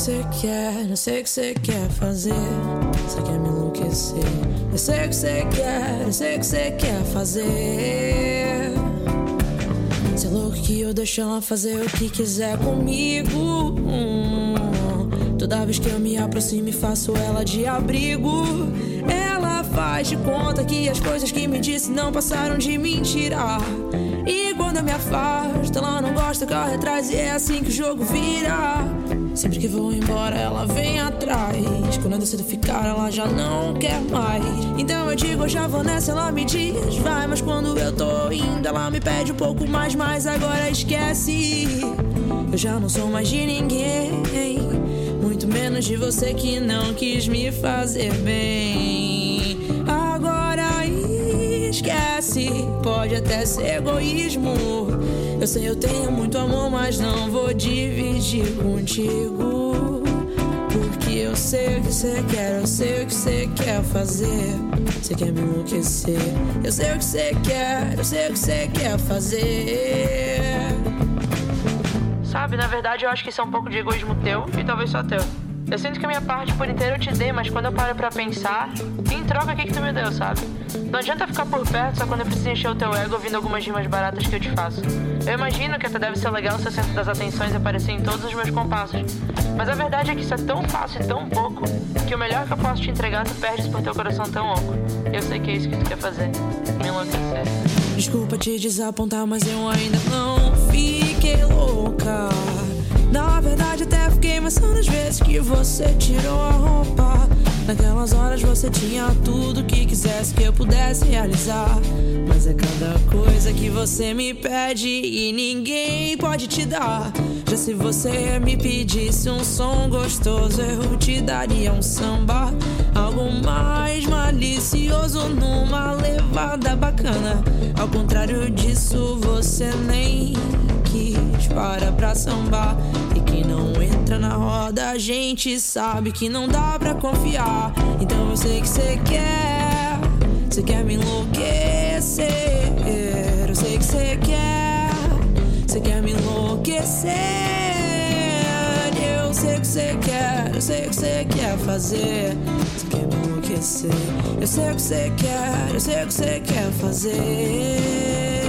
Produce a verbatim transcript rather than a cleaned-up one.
você quer, eu sei o que você quer fazer. Você quer me enlouquecer. Eu sei o que você quer, eu sei o que você quer fazer. Você é louco que eu deixo ela fazer o que quiser comigo. hum. Toda vez que eu me aproximo e faço ela de abrigo, ela faz de conta que as coisas que me disse não passaram de mentira. E quando eu me afasto, ela não gosta, corre atrás, e é assim que o jogo vira. Sempre que vou embora, ela vem atrás. Quando eu decido ficar, ela já não quer mais. Então eu digo, eu já vou nessa, ela me diz vai. Mas quando eu tô indo, ela me pede um pouco mais. Mas agora esquece, eu já não sou mais de ninguém, muito menos de você que não quis me fazer bem. Agora esquece, pode até ser egoísmo. Eu sei, eu tenho muito amor, mas não vou dividir contigo. Porque eu sei o que você quer, eu sei o que você quer fazer. Você quer me enlouquecer. Eu sei o que você quer, eu sei o que você quer fazer. Sabe, na verdade eu acho que isso é um pouco de egoísmo teu e talvez só teu. Eu sinto que a minha parte por inteiro eu te dei, mas quando eu paro pra pensar, em troca o que que tu me deu, sabe? Não adianta ficar por perto só quando eu preciso encher o teu ego ouvindo algumas rimas baratas que eu te faço. Eu imagino que até deve ser legal ser centro das atenções e aparecer em todos os meus compassos. Mas a verdade é que isso é tão fácil e tão pouco, que o melhor que eu posso te entregar tu perdes por teu coração tão louco. Eu sei que é isso que tu quer fazer, me enlouquecer. Desculpa te desapontar, mas eu ainda não fiquei louca. Na verdade até fiquei, mas são as vezes que você tirou a roupa. Naquelas horas você tinha tudo que quisesse que eu pudesse realizar. Mas é cada coisa que você me pede e ninguém pode te dar. Já se você me pedisse um som gostoso, eu te daria um samba, algo mais malicioso numa levada bacana. Ao contrário disso, você nem quis para pra sambar. E quem não entra na roda, a gente sabe que não dá pra confiar. Então eu sei que você quer, você quer me enlouquecer. Eu sei que você quer, você quer me enlouquecer. Eu sei que você quer, eu sei o que você quer fazer. Você quer me enlouquecer. Eu sei o que você quer, eu sei o que você quer fazer.